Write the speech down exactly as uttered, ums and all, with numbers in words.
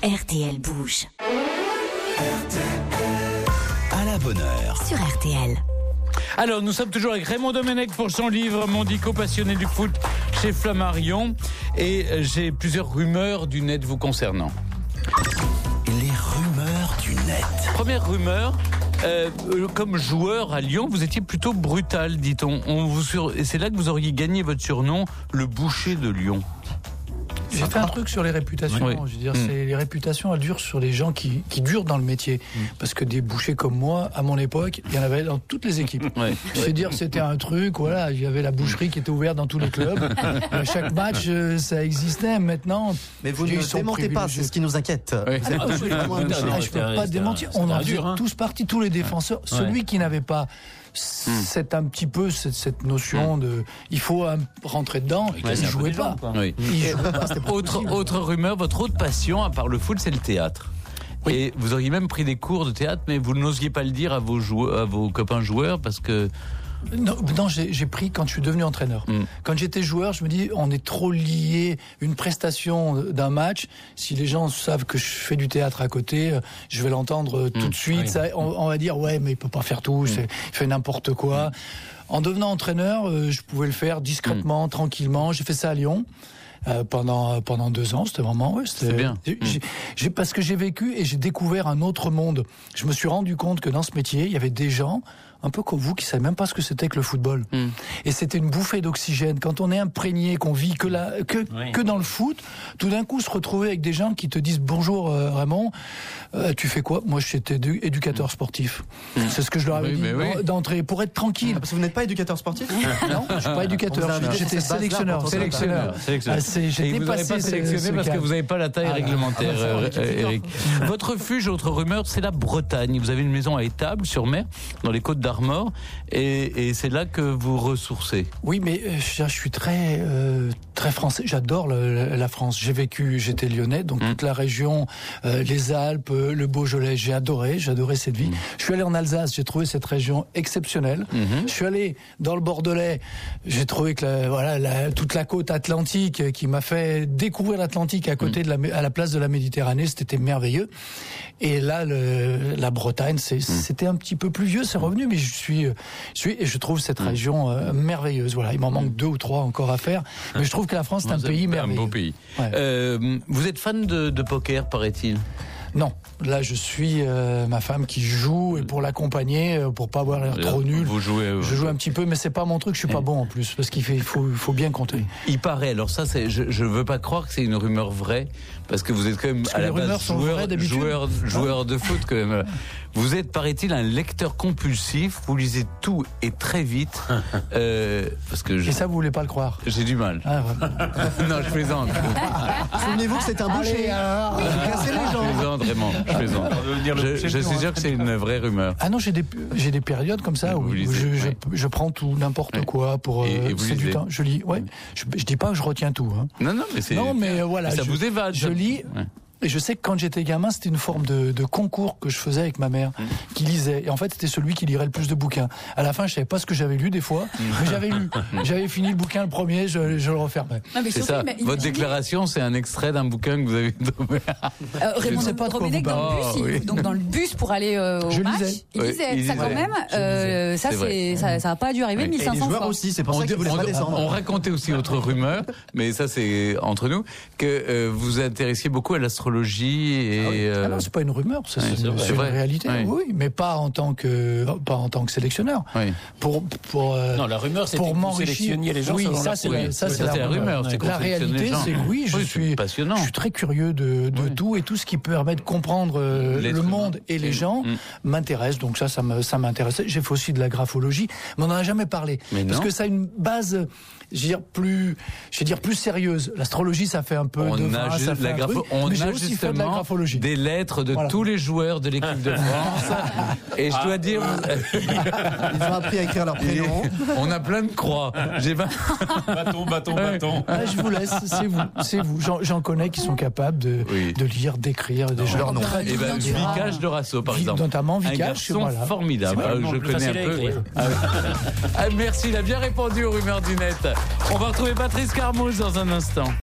R T L bouge. À la bonne heure. Sur R T L. Alors, nous sommes toujours avec Raymond Domenech pour son livre Mondico, passionné du foot chez Flammarion. Et j'ai plusieurs rumeurs du net vous concernant. Les rumeurs du net. Première rumeur, euh, comme joueur à Lyon, vous étiez plutôt brutal, dit-on. On vous sur... Et c'est là que vous auriez gagné votre surnom, le boucher de Lyon. J'ai fait un truc sur les réputations. Oui. Je veux dire, mmh. c'est les réputations, elles durent sur les gens qui, qui durent dans le métier. Mmh. Parce que des bouchers comme moi, à mon époque, il y en avait dans toutes les équipes. Ouais. Je veux dire, c'était un truc, voilà, il y avait la boucherie qui était ouverte dans tous les clubs. À chaque match, ça existait. Maintenant, mais vous ne le démentez pas, c'est ce qui nous inquiète. Oui. Ah, non, je ne peux pas démentir. On en est tous partis, tous les défenseurs. Ouais. Celui qui n'avait pas c'est un petit peu cette, cette notion de il faut um, rentrer dedans, il ne jouait pas. Oui. Il jouait pas, c'était pas autre, autre rumeur, votre autre passion, à part le foot, c'est le théâtre. Oui. Et vous auriez même pris des cours de théâtre, mais vous n'osiez pas le dire à vos, joueurs, à vos copains joueurs parce que... Non, non j'ai, j'ai pris quand je suis devenu entraîneur. Mm. Quand j'étais joueur, je me dis, on est trop lié. Une prestation d'un match, si les gens savent que je fais du théâtre à côté, je vais l'entendre mm. tout de suite. Oui. Ça, on, on va dire, ouais, mais il peut pas faire tout, mm. il fait n'importe quoi. Mm. En devenant entraîneur, euh, je pouvais le faire discrètement, mm. tranquillement. J'ai fait ça à Lyon. Euh, pendant pendant deux ans, c'était vraiment ouais, c'était c'est bien. J'ai, mmh. j'ai, parce que j'ai vécu et j'ai découvert un autre monde. Je me suis rendu compte que dans ce métier, il y avait des gens un peu comme vous qui savaient même pas ce que c'était que le football. Mmh. Et c'était une bouffée d'oxygène. Quand on est imprégné, qu'on vit que là, que oui. que dans le foot, tout d'un coup se retrouver avec des gens qui te disent bonjour euh, Raymond, euh, tu fais quoi ? Moi, j'étais édu- éducateur sportif. Mmh. C'est ce que je leur avais oui, dit oui. d'entrée pour être tranquille. Parce que vous n'êtes pas éducateur sportif ? Non, je suis pas éducateur. J'étais sélectionneur. Sélectionneur. sélectionneur. Ah, c'est, j'ai et vous n'avez pas sélectionné ce, ce parce cas. Que vous n'avez pas la taille ah, réglementaire, ah, euh, euh, Eric. Votre refuge, autre rumeur, c'est la Bretagne. Vous avez une maison à Étable, sur mer, dans les Côtes d'Armor, et, et c'est là que vous ressourcez. Oui, mais euh, je, je suis très, euh, très français. J'adore le, la France. J'ai vécu, j'étais lyonnais, donc mmh. toute la région, euh, les Alpes, le Beaujolais, j'ai adoré, j'ai adoré cette vie. Mmh. Je suis allé en Alsace, j'ai trouvé cette région exceptionnelle. Mmh. Je suis allé dans le Bordelais, j'ai trouvé que la, voilà, la, toute la côte atlantique qui m'a fait découvrir l'Atlantique à côté mmh. de la, à la place de la Méditerranée, c'était merveilleux. Et là, le, la Bretagne, c'est, mmh. c'était un petit peu plus vieux, c'est revenu, mais je suis, je suis et je trouve cette mmh. région euh, merveilleuse. Voilà, il m'en manque mmh. deux ou trois encore à faire, mais je trouve que la France, c'est un vous pays merveilleux. Un beau pays. Ouais. Euh, vous êtes fan de, de poker, paraît-il ? Non, là je suis euh, ma femme qui joue et pour l'accompagner, euh, pour pas avoir l'air trop nul. Vous jouez, euh, je joue un petit peu, mais c'est pas mon truc. Je suis pas bon en plus parce qu'il fait, il faut, il faut bien compter. Il paraît. Alors ça, c'est, je, je veux pas croire que c'est une rumeur vraie parce que vous êtes quand même parce à que la les rumeurs base sont joueur, vraies d'habitude. joueur, joueur de foot quand même. Vous êtes, paraît-il, un lecteur compulsif. Vous lisez tout et très vite. Euh, parce que je... Et ça, vous voulez pas le croire ? J'ai du mal. Ah, voilà. Non, je plaisante. Souvenez-vous que c'est un boucher. Allez, je plaisante vraiment. Je plaisante. Je, je suis sûr que c'est une vraie rumeur. Ah non, j'ai des j'ai des périodes comme ça où, lisez, où je, ouais. je je prends tout n'importe ouais. quoi pour et, et vous c'est lisez. Du temps. Je lis. Ouais. Je, je dis pas que je retiens tout. Hein. Non non, mais c'est. Non mais euh, voilà. Mais ça je, vous évade. Je lis. Ouais. Et je sais que quand j'étais gamin, c'était une forme de, de concours que je faisais avec ma mère, mmh. qui lisait. Et en fait, c'était celui qui lirait le plus de bouquins. À la fin, je savais pas ce que j'avais lu des fois, mmh. mais j'avais lu. J'avais fini le bouquin le premier, je, je le refermais. Non, mais c'est ça. Mais votre déclaration, c'est un extrait d'un bouquin que vous avez trouvé. Euh, Raymond pas Domenech dans le bus, oh, oui. donc dans le bus pour aller euh, au je match, lisais. il lisait. Oui, il ça lisait. quand même, euh, ça c'est, ça, ça a pas dû arriver oui. mille cinq cents fois. Et les joueurs fois. aussi, c'est pour ça qu'ils voulaient pas descendre. On racontait aussi autre rumeur, mais ça c'est entre nous, que euh, vous vous intéressiez beaucoup à l'astrologie. Et ah oui. euh... ah non, c'est pas une rumeur, c'est, oui, c'est, c'est, c'est une réalité. Oui. oui, mais pas en tant que pas en tant que sélectionneur. Oui. Pour pour euh, non, la rumeur c'est que vous sélectionniez les gens. Oui, selon ça la c'est oui. la, ça oui, c'est, ça, la, c'est la rumeur. C'est la réalité, c'est que oui, je oui, suis passionnant. Je suis très curieux de de oui. tout et tout ce qui permet de comprendre euh, le monde et les gens mmh. m'intéresse. Donc ça, ça me ça m'intéresse. J'ai fait aussi de la graphologie, mais on n'en a jamais parlé mais parce non. que ça a une base. Je veux dire plus, je veux dire plus sérieuse. L'astrologie, ça fait un peu on de vin, a ça fait la grapho- truc, on mais j'ai a aussi justement fait de la graphologie. Des lettres de voilà. tous les joueurs de l'équipe de France. Et je dois dire, ils ont appris à écrire leur prénom. On a plein de croix. J'ai vingt... bâton, bâton, bâton. Ah, je vous laisse, c'est vous, c'est vous. J'en, j'en connais qui sont capables de, oui. de lire, d'écrire des gens. Leur nom. Et ben, Vicage de Rasso, par exemple. Notamment Vicage, un garçon voilà. formidable. Ah, je connais un peu. Ah, ah, merci, il a bien répondu aux rumeurs du net. On va retrouver Patrice Carmouche dans un instant.